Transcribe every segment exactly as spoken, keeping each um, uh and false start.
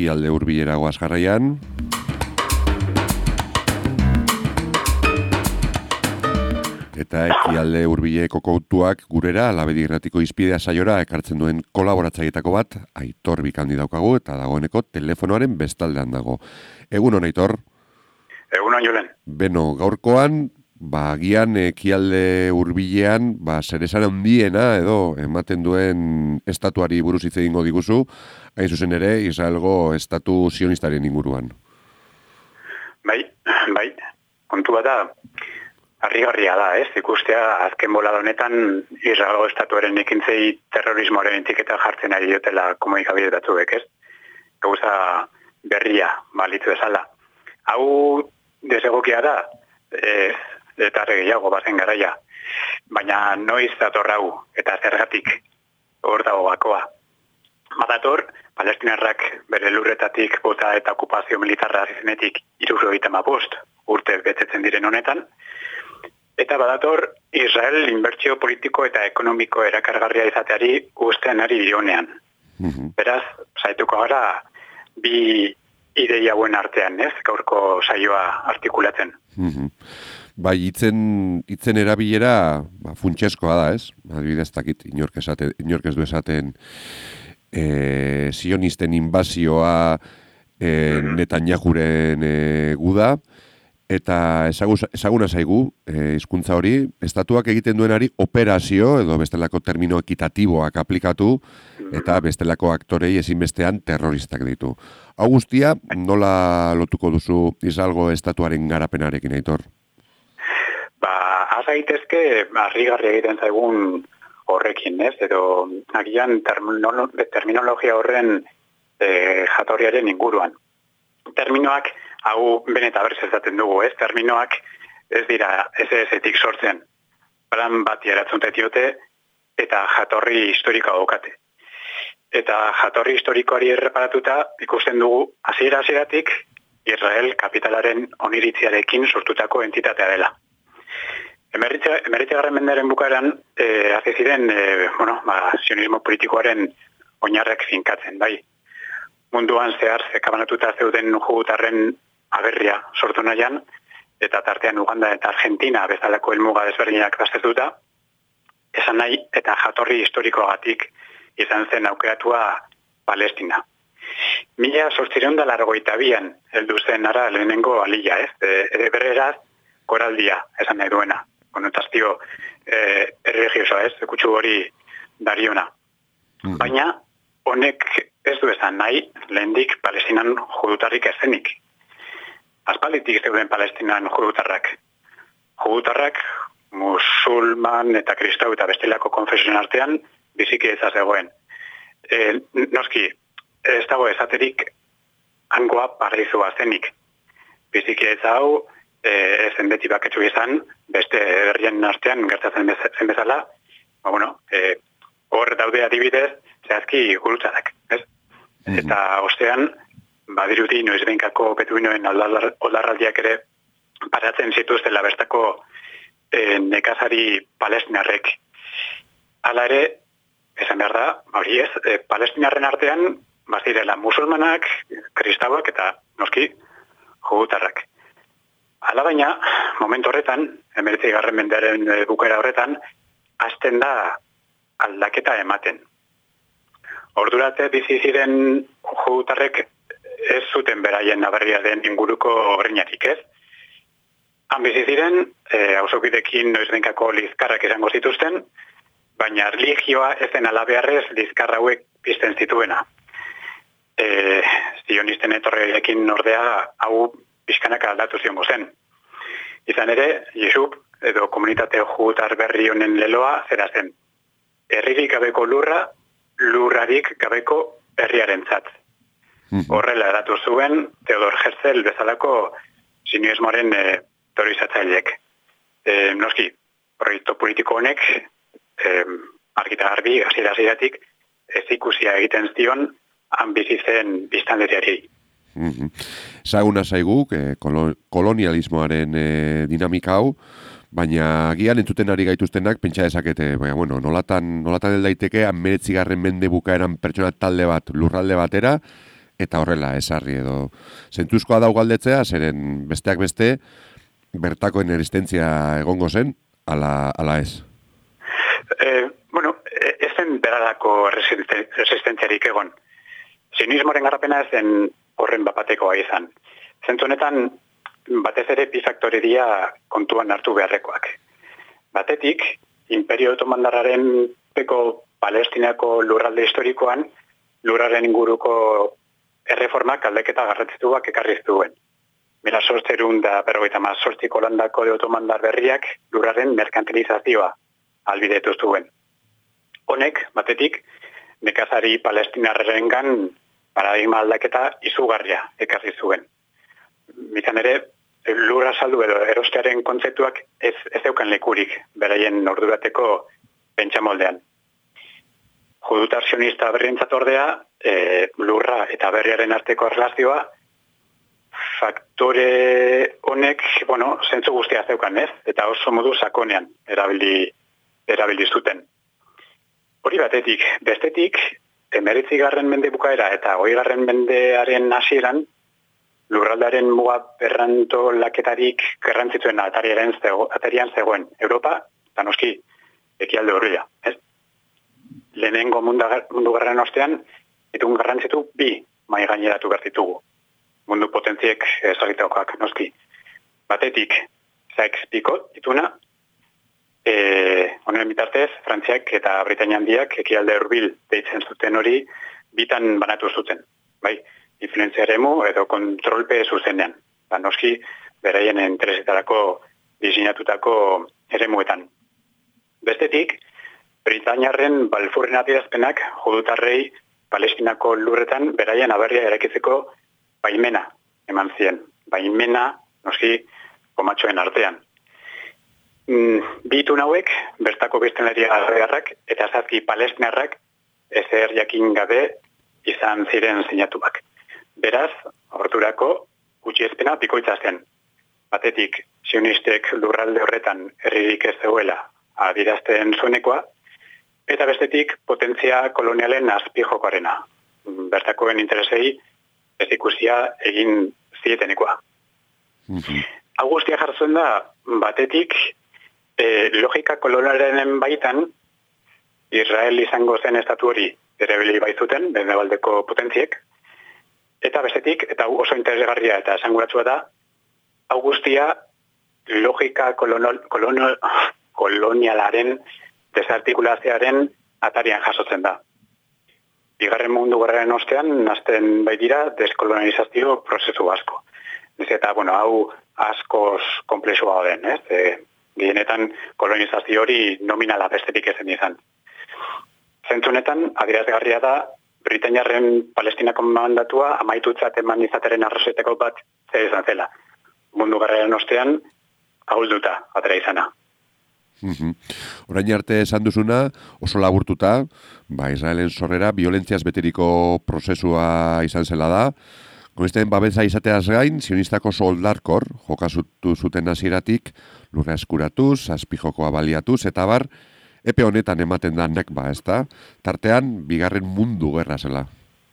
Ekialde Hurbilera goaz jarraian. Eta Ekialde Hurbileko kontuak gurera Labedi Irratiko Hizpidea saiora ekartzen duen kolaboratzaileetako bat Aitor Bikandi daukagu eta dagoeneko telefonoaren bestaldean dago. Egun hon, Aitor? Egun hon, Julen. Beno, gaurkoan, ba, gian Ekialde Hurbilean, ba, zeresan handiena edo ematen duen estatuari buruz hitz egingo diguzu, hain zuzen ere, Israelgo estatu sionistaren inguruan. Bai, bai, kontu bat da, harrigarria da, ez? Ikustea azken bolada honetan Israelgo estatuaren ekintzei terrorismoaren etiketa jartzen ari diotela komunikabide batzuek, ez? Gauza berria balitzu bezala. Hau desegokia da, ez, eta gehiago bazen garaia. Baina noiz dator hau eta zergatik hor dago gakoa. Badator, palestinarrak bere lurretatik bota eta okupazio militarra zizenetik hirurogeita hamabost urte betetzen diren honetan, eta badator Israel inbertsio politiko eta ekonomiko erakargarria izateari uzten ari dionean. Mm-hmm. Beraz, saituko gara bi ideia hauen artean, ez? Gaurko saioa artikulatzen. Mm-hmm. Bai, itzen, itzen erabilera ba, funtseskoa da, ez? Adibidez, dakit, inork esate, inork ez du esaten e, sionisten inbazioa e, mm-hmm. Netanyahuren e, guda, eta ezaguna zaigu, e, hizkuntza hori, estatuak egiten duenari operazio, edo bestelako termino ekitatiboak aplikatu, eta bestelako aktorei ezinbestean terroristak ditu. Hau guztia, nola lotuko duzu Israelgo estatuaren garapenarekin, Aitor? Ba, azaitezke, harrigarri egiten zaigun horrekin, ez? Edo, agian terminolo, terminologia horren e, jatorriaren inguruan. Terminoak, hau beneta berz ezaten dugu, ez? Terminoak ez dira ez ezetik sortzen. Plan bat eratzuntet diote eta jatorri historikoa daukate. Eta jatorri historikoari erreparatuta ikusten dugu hasiera-hasieratik Israel kapitalaren oniritziarekin sortutako entitatea dela. Emeretzigarren menderen bukaeran eh, hazi ziren eh, bueno, ba, sionismo politikoaren oinarrak finkatzen, bai. Munduan zehar zekabanatuta zeuden jugutarren aberria sortu nahian, eta tartean Uganda eta Argentina bezalako helmuga desberdinak baztertuta, esan nahi eta jatorri historikoagatik izan zen aukeratua Palestina. Mila zortzireun da largoita bian heldu zen ara lehenengo alia, ez? Ere berreraz, koraldia, esan nahi duena. Konotazio eh, erregiosoa, ez? Kutsu hori dariona. Mm-hmm. Baina, honek ez du esan nahi, lehendik Palestinan judutarrik ezenik. Aspalditik zeuden Palestinan judutarrak. Judutarrak, musulman eta kristau eta bestelako konfesioen artean biziki eza zegoen. E, noski, ez dago esaterik hangoa paraizua zenik. Biziki ez hau, e, ezen beti baketsu izan, beste herrien artean gertatzen zen bezala, ba, bueno, e, hor daude adibidez, zehazki gurutzadak, ez? Mm-hmm. Eta ostean, badirudi noizbeinkako beduinoen oldarraldiak ere paratzen zituztela bertako e, nekazari palestinarrek. Hala ere, esan behar da, hori ez, e, palestinarren artean bazirela musulmanak, kristauak eta noski jugutarrak. Hala baina, momentu horretan, emeretzigarren mendearen bukaera horretan, hasten da aldaketa ematen. Ordurate bizi ziren jugutarrek ez zuten beraien nabarria den inguruko horreinatik, ez? Han bizi ziren, e, auzokidekin noizbenkako lizkarrak izango zituzten, baina religioa ez den alabearrez lizkar hauek pizten zituena. E, zionisten etorreekin ordea hau pixkanaka aldatu ziongo zen. Izan ere, Jesub edo komunitate jugutar berri honen leloa zera zen. Herririk gabeko lurra, lurrarik gabeko herriarentzat. Horrela eratu zuen Theodor Herzl bezalako sionismoaren e, teorizatzaileek. E, noski, proiektu politiko honek e, argita garbi, hasiera-hasieratik ez ikusia egiten zion han bizi zen biztanleriari. Mm-hmm. Zaguna zaigu, eh, kolo, kolonialismoaren eh, dinamika hau, baina agian entzuten ari gaituztenak pentsa dezakete, baina, bueno, nolatan, nolatan daiteke hemeretzigarren mende bukaeran pertsona talde bat lurralde batera, eta horrela esarri edo. Zentuzkoa dau galdetzea, zeren besteak beste, bertakoen eresistentzia egongo zen, ala, ala ez? E, bueno, ez zen berarako resistentziarik egon. Sionismoaren garapena ez zen horren bapatekoa izan. Zentzu honetan, batez ere bi faktore dira kontuan hartu beharrekoak. Batetik, Imperio Otomandarraren peko Palestinako lurralde historikoan, lurraren inguruko erreformak aldaketa garrantzitsuak ekarri zituen. Mila sortzerun da berrogeita hamazortziko landako de otomandar berriak lurraren merkantilizazioa albidetu zuen. Honek, batetik, nekazari palestinarrengan paradigma aldaketa izugarria ekarri zuen. Bizan ere, lurra saldu edo erostearen kontzeptuak ez, ez eukan lekurik beraien ordurateko pentsamoldean. Judutar sionista berrientzat ordea, e, lurra eta berriaren arteko erlazioa, faktore honek, bueno, zentzu guztia zeukan, ez? Eta oso modu sakonean erabili, erabili zuten. Hori batetik, bestetik, emeretzi garren mende bukaera eta hogei garren mendearen hasieran, lurraldaren muga berranto laketarik garrantzitsuen atarian, zego, atarian zegoen Europa, eta noski, ekialde horria, ez? Lehenengo mundu, mundu garran ostean, itun garrantzitu bi mai gaineratu bertitugu. Mundu potentziek ezagitakoak, noski. Batetik, Sykes-Picot ituna, e, honen bitartez, Frantziak eta Britainia handiak ekialde hurbil deitzen zuten hori bitan banatu zuten. Bai, influentzia eremu edo kontrolpe zuzenean. Ba, noski, beraien interesetarako diseinatutako eremuetan. Bestetik, Britainiarren Balfourren adierazpenak judutarrei Palestinako lurretan beraien aberria erakitzeko baimena eman zien. Baimena, noski, komatxoen artean. Mm, Bitun hauek, bertako biztanleria arrearrak eta zazki palestinarrak ezer jakin gabe izan ziren sinatuak. Beraz, ordurako gutxiespena bikoitza zen. Batetik, sionistek lurralde horretan herririk ez zegoela adierazten zuenekoa, eta bestetik potentzia kolonialen azpijokoarena. Bertakoen interesei ez ikusia egin zietenekoa. Mm-hmm. Augustia jartzen da, batetik, e, logika kolonialen baitan, Israel izango zen estatu hori erabili baitzuten, mendebaldeko potentziek, eta bestetik, eta oso interesgarria eta esanguratsua da, Augustia logika kolonial, kolonial, kolonialaren desartikulazioaren atarian jasotzen da. Bigarren mundu gerraren ostean, nazten baitira deskolonializazio prozesu asko. Ez eta, bueno, hau askoz komplexua den, ez? E, Gehienetan kolonizazio hori nominala besterik ezen izan. Zentzunetan, adierazgarria da, Britainiarren Palestinako mandatua amaitutzat eman izateren arrazoiteko bat zer izan zela. Mundu gerraren ostean, ahulduta atera izana. Mm-hmm. Orain arte esan duzuna, oso laburtuta, ba, Israelen sorrera violentziaz beteriko prozesua izan zela da. Goizten babesa izateaz gain, sionistako soldarkor, jokasutu zuten hasieratik, lurra eskuratuz, azpijokoa baliatuz, eta bar, epe honetan ematen da nekba, ez da? Tartean, bigarren mundu gerra zela.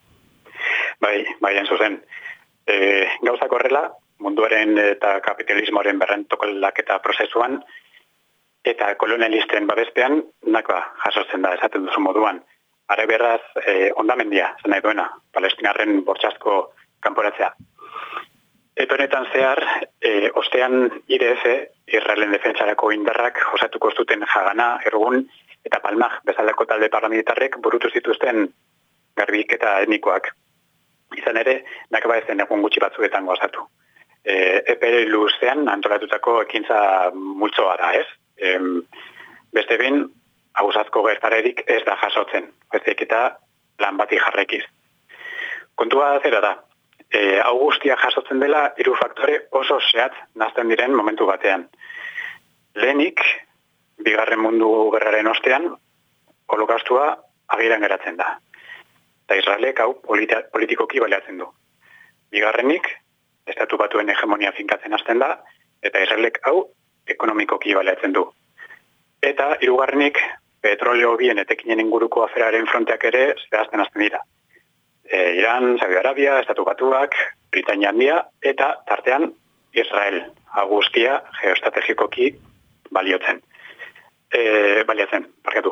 Bai, bai, zuzen. E, gauzak horrela, munduaren eta kapitalismoaren berrentokolak eta prozesuan, eta kolonialisten babespean, nakba jasotzen da, esaten duzu moduan. Are beraz, e, ondamendia, zen nahi duena, Palestinarren bortxazko kanporatzea. Epe honetan zehar, e, ostean I D F, Israelen defentsarako indarrak, osatuko zuten Jagana, Ergun eta Palmaj bezalako talde paramilitarrek burutu zituzten garbiketa etnikoak. Izan ere, nakaba ezen egun gutxi batzuetan gozatu. E, epe luzean antolatutako ekintza multzoa da, ez? E, beste bin, abusazko gertarerik ez da jasotzen, bezik eta lan bati jarrekiz. Kontua zera da, e, Augustia jasotzen dela hiru faktore oso zehatz nazten diren momentu batean. Lehenik, bigarren mundu gerraren ostean, holokastua agiran geratzen da. Eta Israelek hau politi- politikoki baliatzen du. Bigarrenik, estatu batuen hegemonia finkatzen hasten da, eta Israelek hau ekonomikoki baliatzen du. Eta hirugarrenik, petroleo bien etekinen inguruko aferaren fronteak ere zehazten hasten dira. e, Iran, Saudi Arabia, Estatu Batuak, Britainia Handia, eta tartean Israel, agustia geoestrategikoki baliotzen. E, baliatzen, parkatu.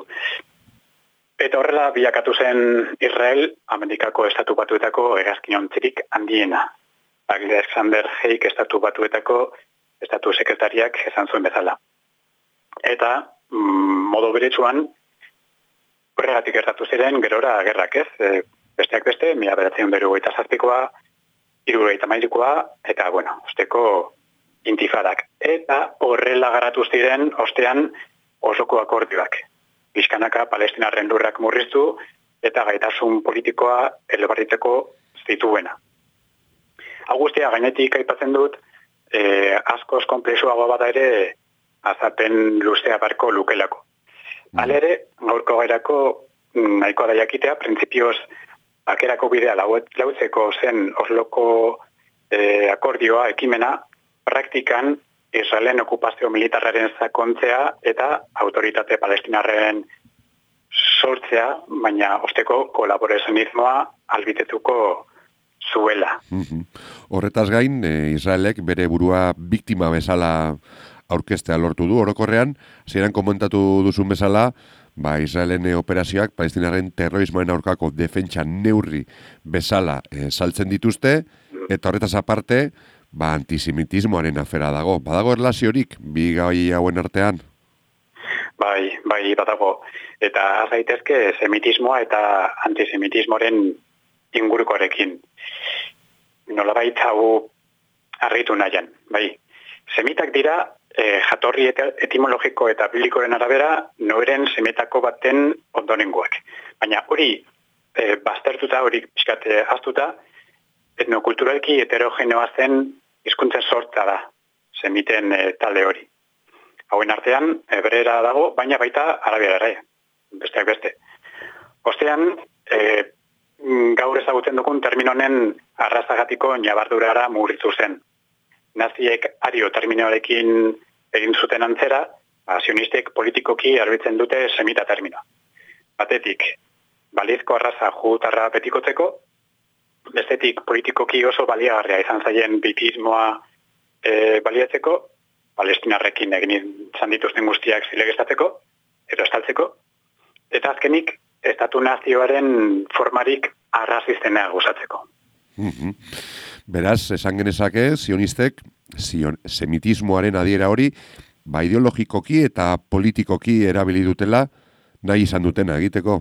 Eta horrela bilakatu zen Israel, Amerikako Estatu Batuetako hegazkinontzirik handiena. Alexander Haig Estatu Batuetako Estatu Sekretariak esan zuen bezala. Eta, mm, modo beretsuan, horregatik gertatu ziren gerora gerrak ez. E, besteak beste, mila beratzen beru eta zazpikoa, irurogeita mairikoa, eta, bueno, osteko intifadak. Eta horrela garatu ziren, ostean, osoko akordioak. Bizkanaka Palestinarren lurrak murriztu eta gaitasun politikoa elebarritzeko zituena. Agustia gainetik aipatzen dut, eh, askoz konplexuagoa bada ere azapen luzea barko lukelako. Halere, gaurko gairako nahikoa da jakitea, printzipioz bakerako bidea lautzeko zen Osloko eh, akordioa ekimena, praktikan Israelen okupazio militarraren sakontzea eta autoritate palestinarren sortzea, baina osteko kolaborazionismoa albitetuko zuela. Mm-hmm. Horretaz gain, e, Israelek bere burua biktima bezala aurkeztea lortu du, orokorrean, zeran komentatu duzun bezala, ba, Israelen operazioak palestinarren terrorismoen aurkako defentsa neurri bezala e, saltzen dituzte, eta horretaz aparte, ba, antisemitismoaren afera dago. Badago erlaziorik, bi gai hauen artean? Bai, bai, badago. Eta azaitezke semitismoa eta antisemitismoaren ingurukoarekin. Nolabait hau argitu nahian, bai. Semitak dira, e, jatorri eta etimologiko eta biblikoren arabera, noeren semetako baten ondorengoak. Baina hori, e, baztertuta, hori pixkate aztuta, etnokulturalki heterogenoa zen hizkuntzen sortza da, semiten e, talde hori. Hauen artean, hebrera dago, baina baita arabiera ere, besteak beste. Ostean, e, gaur ezagutzen dugun terminonen arrazagatiko nabardurara murritu zen. Naziek ario terminoarekin egin zuten antzera, sionistek politikoki arbitzen dute semita terminoa. Batetik, balizko arraza juutarra betikotzeko, bestetik politikoki oso baliagarria izan zaien bitismoa e, baliatzeko, palestinarrekin egin izan dituzten guztiak zilegestatzeko, edo estaltzeko, eta azkenik, estatu nazioaren formarik arrazizena gustatzeko. Mm-hmm. Beraz, esan genezake, sionistek, zion, semitismoaren adiera hori, ba ideologikoki eta politikoki erabili dutela, nahi izan dutena egiteko.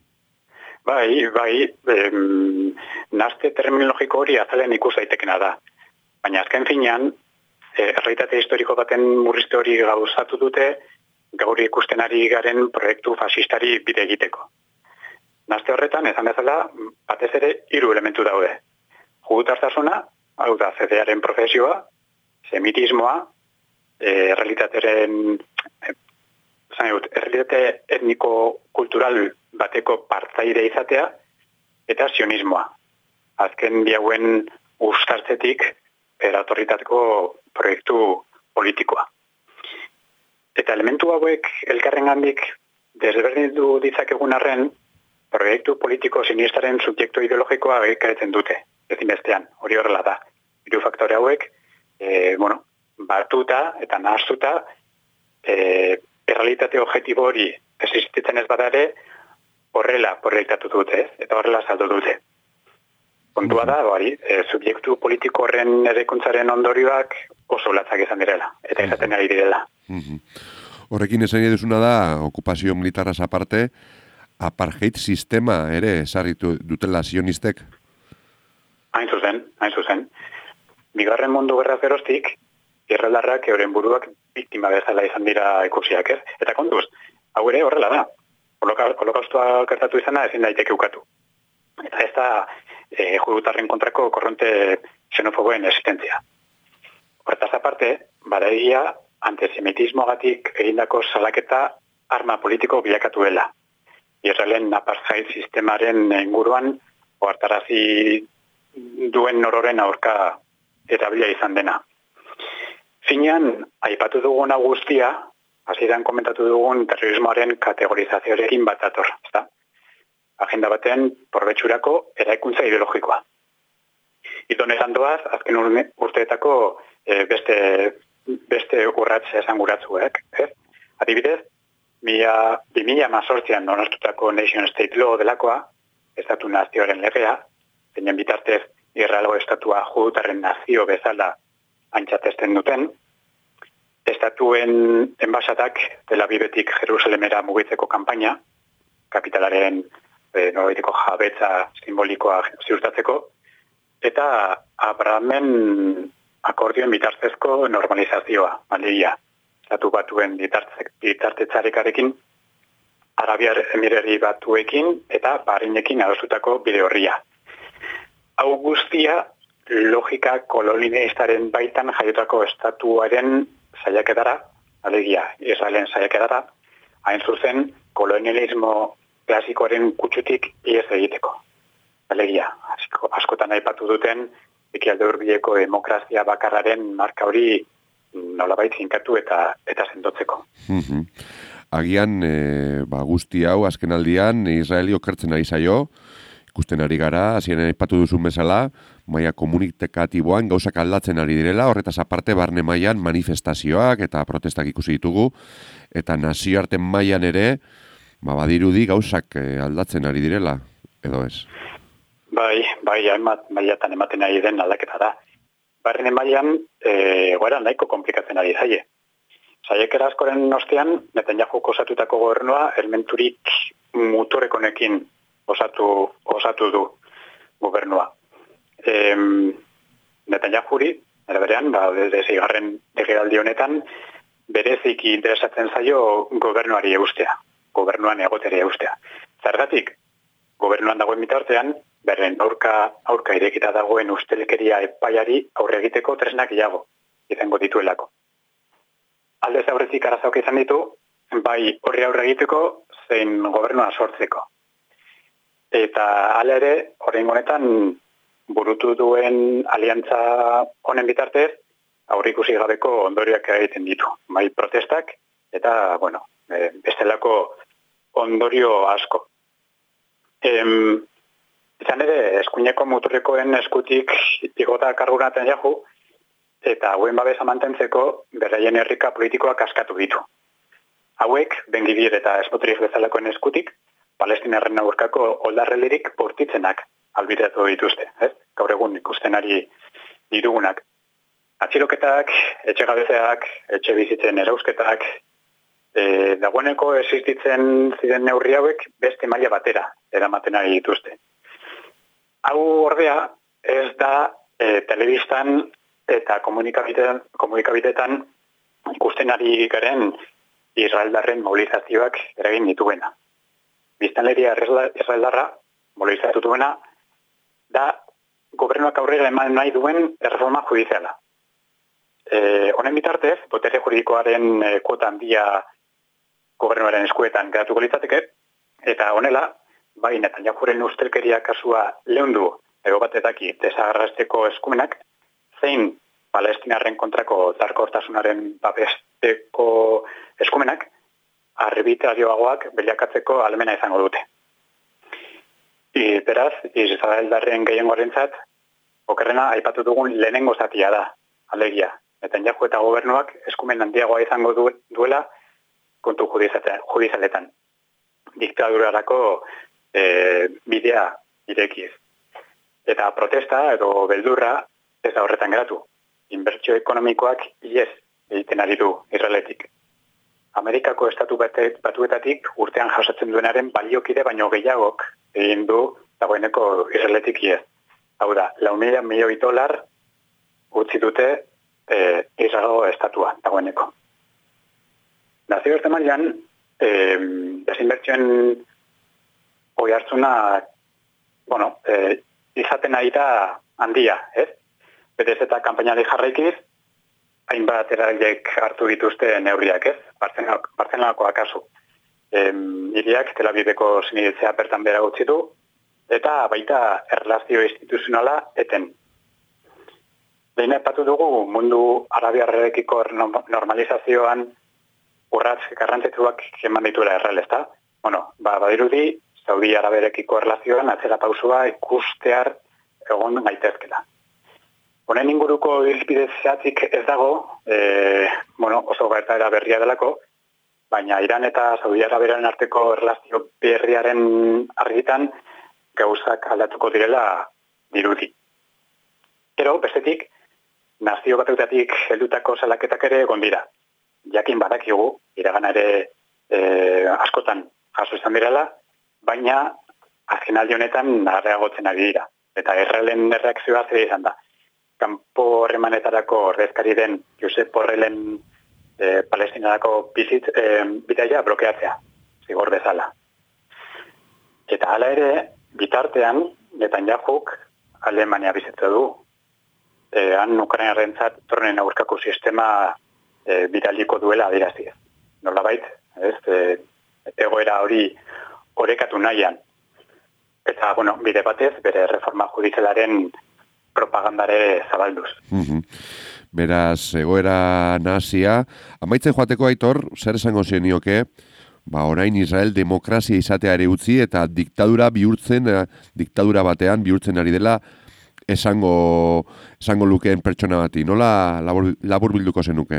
Bai, bai, em, nazte terminologiko hori azalen ikus daitekena da. Baina azken finean, e, errealitate historiko baten murrizte hori gauzatu dute, gaur ikusten ari garen proiektu fasistari bide egiteko. Nazte horretan, ezan bezala, batez ere hiru elementu daude. Judutartasuna, hau da, zedearen profesioa, semitismoa, e, errealitateren, e, zan dut, errealitate etniko-kultural bateko partzaide izatea, eta sionismoa. Azken bihauen uztartzetik eratorritateko proiektu politikoa. Eta elementu hauek elkarrengandik desberdindu ditzakegun arren, proiektu politiko sinistaren subjektu ideologikoa egikaretzen dute, ezin bestean, hori horrela da. Hiru faktore hauek, e, bueno, batuta eta nahaztuta, e, errealitate objektibo hori existitzen ez badare, horrela proiektatu dute, eta horrela saldu dute. Kontua da, bari, e, subjektu politiko horren eraikuntzaren ondorioak oso latzak izan direla, eta izaten ari direla. Horrekin esan eduzuna da, okupazio militarraz aparte, apartheid sistema ere esarritu dutela sionistek? Hain zuzen, hain zuzen. Bigarren mundu gerraz geroztik, irraldarrak euren buruak biktima bezala izan dira ikusiak, ez? Eta kontuz, hau ere horrela da. Holokaustua gertatu izana ezin daiteke ukatu. Eta ez da e, judutarren kontrako korronte xenofoboen existentzia. Hortaz aparte, badaegia antisemitismoagatik egindako salaketa arma politiko bilakatuela. Israelen apartheid sistemaren inguruan ohartarazi duen nororen aurka erabilia izan dena. Finean, aipatu dugun guztia, hasieran komentatu dugun terrorismoaren kategorizazioarekin bat dator, ezta? agenda baten prorbetxurako eraikuntza ideologikoa. Itonetan doaz, azken urteetako e, beste, beste urratz esanguratzuek. Ez? Adibidez, bi mila hamazortzian onartutako Nation State Law delakoa, estatu nazioaren legea, zeinen bitartez Israelgo estatua judutarren nazio bezala antxatesten duten, estatuen enbasatak Tel Avivetik Jerusalemera mugitzeko kanpaina, kapitalaren e, norabaiteko jabetza simbolikoa ziurtatzeko, eta Abrahamen akordioen bitartezko normalizazioa, alegia, estatu batuen bitartetzarekarekin, Arabiar Emireri batuekin eta Bahreinekin adostutako bide horria. Hau guztia logika kolonialistaren baitan jaiotako estatuaren saiaketara, alegia, Israelen saiaketara, hain zuzen kolonialismo klasikoaren kutsutik iez egiteko. Alegia, asko, askotan aipatu duten ekialde hurbileko demokrazia bakarraren marka hori nolabait finkatu eta eta sendotzeko. Agian, e, ba, guzti hau, azken aldian, Israeli okertzen ari zaio, ikusten ari gara, hasieran aipatu duzun bezala, maila komunikatiboan gauzak aldatzen ari direla, horretaz aparte barne mailan manifestazioak eta protestak ikusi ditugu, eta nazioarten mailan ere, ba, badirudi gauzak aldatzen ari direla, edo ez? Bai, bai, hainbat mailatan ematen ari den aldaketa da. Barne mailan, e, goera nahiko komplikatzen ari zaie. Saiakera askoren ostean, Netanyahuko osatutako gobernua elementurik muturekonekin osatu, osatu du gobernua. E, Netanyahuri, ere berean, ba, desde zeigarren legealdi honetan, bereziki interesatzen zaio gobernuari eustea, gobernuan egotere eustea. Zergatik, gobernuan dagoen bitartean, berren aurka, aurka irekita dagoen ustelkeria epaiari aurre egiteko tresnak iago izango dituelako. Aldez aurretik arazoak izan ditu, bai horri aurre egiteko, zein gobernua sortzeko. Eta hala ere, orain honetan burutu duen aliantza honen bitartez, aurrikusi gabeko ondorioak egiten ditu. Bai protestak eta, bueno, bestelako ondorio asko. Em, izan ere, eskuineko muturrekoen eskutik igota karguraten jahu, eta hauen babesa mantentzeko beraien herrika politikoak askatu ditu. Hauek, Bengibir eta Espotrif bezalakoen eskutik, Palestinarren aurkako oldarrelirik bortitzenak albiratu dituzte. Ez? Gaur egun ikusten ari ditugunak. Atxiloketak, etxegabezeak, etxe bizitzen erausketak, e, dagoeneko existitzen ziren neurri hauek beste maila batera eramaten ari dituzte. Hau ordea ez da e, telebistan eta komunikabidetan, komunikabidetan ikusten ari garen Israeldarren mobilizazioak eragin dituena. Biztanleria Israeldarra mobilizatu duena da gobernuak aurrera eman nahi duen erreforma judiziala. E, honen bitartez, botere juridikoaren e, kuota handia gobernuaren eskuetan geratuko litzateke, eta honela, bai Netanyahuren ustelkeria kasua leundu ego batetaki desagarrazteko eskumenak, zein Palestinarren kontrako darkortasunaren babesteko eskumenak, arbitrarioagoak bilakatzeko ahalmena izango dute. I, beraz, Israeldarren gehiengoarentzat, okerrena aipatu dugun lehenengo zatia da, alegia. Netanyahu eta gobernuak eskumen handiagoa izango du, duela kontu judizialetan. Diktadurarako e, bidea irekiz. Eta protesta edo beldurra ez da horretan geratu. Inbertsio ekonomikoak iez egiten ari du Israeletik. Amerikako estatu batuetatik urtean jasotzen duenaren baliokide baino gehiagok egin du dagoeneko Israeletik iez. Hau da, lau mila milioi dolar utzi dute e, Israel estatua dagoeneko. Nazio beste mailan, e, desinbertsioen hoi hartzuna, bueno, e, izaten ari da handia, ez? Betez eta kanpainari jarraikiz, hainbat eragilek hartu dituzte neurriak, ez? Bartzenako akaso. Em, iriak Tel Aviveko sinidetzea bertan bera utzi du, eta baita erlazio instituzionala eten. Behin aipatu dugu mundu arabiarrekiko normalizazioan urratz garrantzitsuak eman dituela Israel, ezta? Bueno, ba, badirudi Saudi Araberekiko erlazioan atzera pausua ikustear egon gaitezkela. Honen inguruko irizpide zehatzik ez dago, e, bueno, oso gertaera berria delako, baina Iran eta Saudi Arabiaren arteko erlazio berriaren argitan gauzak aldatuko direla dirudi. Gero, bestetik, nazio batautatik heldutako salaketak ere egon dira. Jakin badakigu, iragana ere e, askotan jaso izan direla, baina azkenaldi honetan areagotzen ari dira. Eta Israelen erreakzioa zer izan da. Kanpo harremanetarako ordezkari den Josep Borrellen e, Palestinarako bizit e, bidaia blokeatzea, zigor bezala. Eta hala ere, bitartean, Netanyahuk Alemania bizitza du. E, han Ukrainarrentzat tronen aurkako sistema e, bidaliko duela adiraziz. Nolabait, ez, e, egoera hori orekatu nahian. Eta, bueno, bide batez, bere reforma judizialaren propagandare zabalduz. Mm-hmm. Beraz, egoera nazia, amaitzen joateko Aitor, zer esango zenioke, ba, orain Israel demokrazia izatea ere utzi eta diktadura bihurtzen, eh, diktadura batean bihurtzen ari dela esango, esango lukeen pertsona bati. Nola labur, labur bilduko zenuke?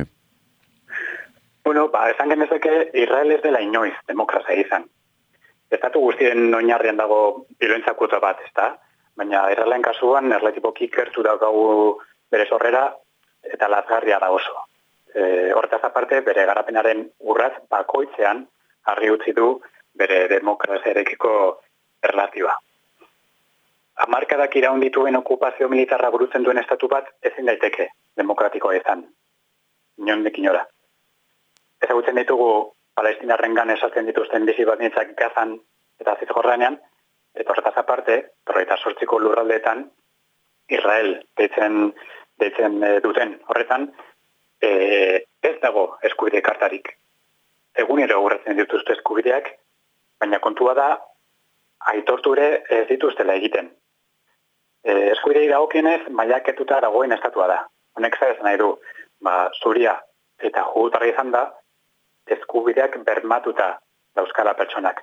Bueno, ba, esan genezake Israel ez dela inoiz demokrazia izan. Estatu guztien oinarrian dago biloentza kuota bat, ezta? Baina Israelen kasuan erlatiboki gertu daukagu bere sorrera eta lazgarria da oso. E, hortaz aparte, bere garapenaren urraz bakoitzean argi utzi du bere demokraziarekiko erlazioa. Hamarkadak iraun dituen okupazio militarra burutzen duen estatu bat ezin daiteke demokratikoa izan. Inondik inora. Ezagutzen ditugu Palestinarrengan esaten dituzten bizi baldintzak Gazan eta Zizjordanean, eta horretaz aparte, berrogeita zortziko lurraldeetan, Israel deitzen, deitzen duten horretan, e, ez dago eskubide kartarik. Egunero aurretzen dituzte eskubideak, baina kontua da, aitorture ez dituztela egiten. E, eskubidei dagokienez, mailaketuta dagoen estatua da. Honek zaiz nahi du, ba, Zuria eta jugutarra izan da, eskubideak bermatuta dauzkala pertsonak.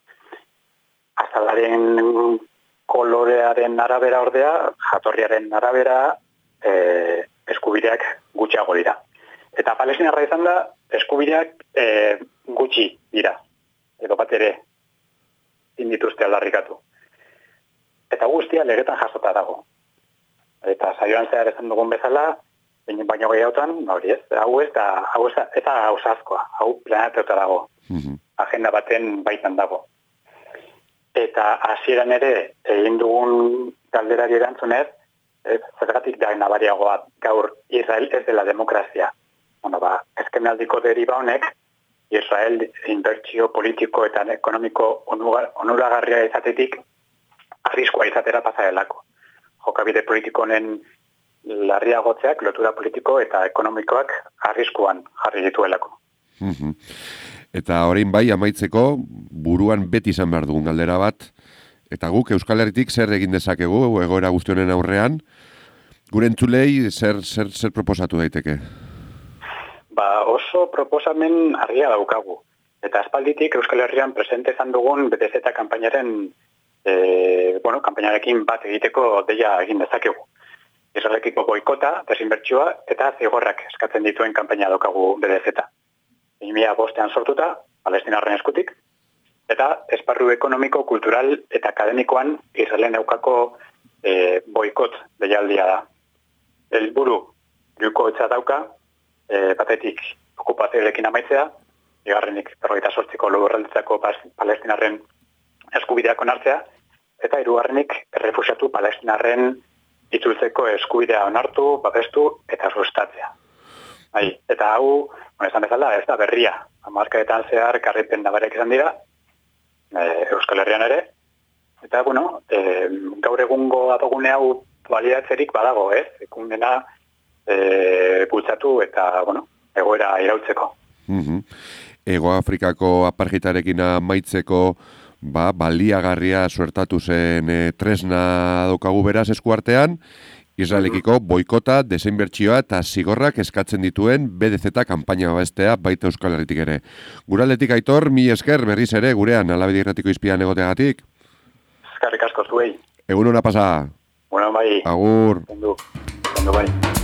Azalaren kolorearen arabera ordea, jatorriaren arabera, e, eskubideak gutxiago dira. Eta Palestinarra izan da, eskubideak e, gutxi dira. Edo bat ere, indituzte aldarrikatu. Eta guztia legetan jasota dago. Eta saioan zehar esan dugun bezala, baino gehiagotan, hori ez, hau ez da, hau ez da, eta hau zazkoa, hau planeteota dago. Mm-hmm. Agenda baten baitan dago. Eta hasieran ere, egin dugun galderari erantzunez, ez, zergatik da nabariagoa gaur Israel ez dela demokrazia. Bueno, ba, ezkenaldiko deriba honek, Israel inbertsio politiko eta ekonomiko onuragarria izatetik arriskoa izatera pasadelako. Jokabide politiko honen larriagotzeak, lotura politiko eta ekonomikoak arriskuan jarri dituelako. Mm-hmm. Eta orain bai amaitzeko buruan beti izan behar dugun galdera bat, eta guk Euskal Herritik zer egin dezakegu egoera guztionen aurrean, gure entzulei zer, zer, zer proposatu daiteke? Ba oso proposamen argia daukagu. Eta aspalditik Euskal Herrian presente izan dugun B D Z kanpainaren e, bueno, kanpainarekin bat egiteko deia egin dezakegu. Israelekiko boikota, desinbertsioa eta zigorrak eskatzen dituen kanpaina daukagu B D Z. bi mila bostean sortuta, Palestinarren eskutik, eta esparru ekonomiko, kultural eta akademikoan Israelen aukako e, boikot deialdia da. Helburu juko etza dauka, e, batetik okupazioarekin amaitzea, bigarrenik berrogeita zortziko lurraldeetako Palestinarren eskubideak onartzea, eta hirugarrenik errefuxiatu Palestinarren itzultzeko eskubidea onartu, babestu eta sustatzea. Bai, eta hau, bueno, esan bezala, ez da berria. Hamarkadetan zehar karripen nabarek izan dira, e, Euskal Herrian ere, eta, bueno, e, gaur egungo adogune hau baliatzerik badago, ez? Ekundena e, bultzatu eta, bueno, egoera irautzeko. Mm-hmm. Ego Afrikako apartheitarekin amaitzeko ba, baliagarria suertatu zen e, tresna daukagu beraz eskuartean, Israelekiko boikota, desinbertsioa eta zigorrak eskatzen dituen B D Z kanpaina babestea baita Euskal Herritik ere. Guraldetik Aitor, mi esker berriz ere gurean Alabedi Irratiko izpian egoteagatik. Eskerrik asko zuei. Egun hona pasa. Bueno, bai. Agur. Ondo. Ondo bai.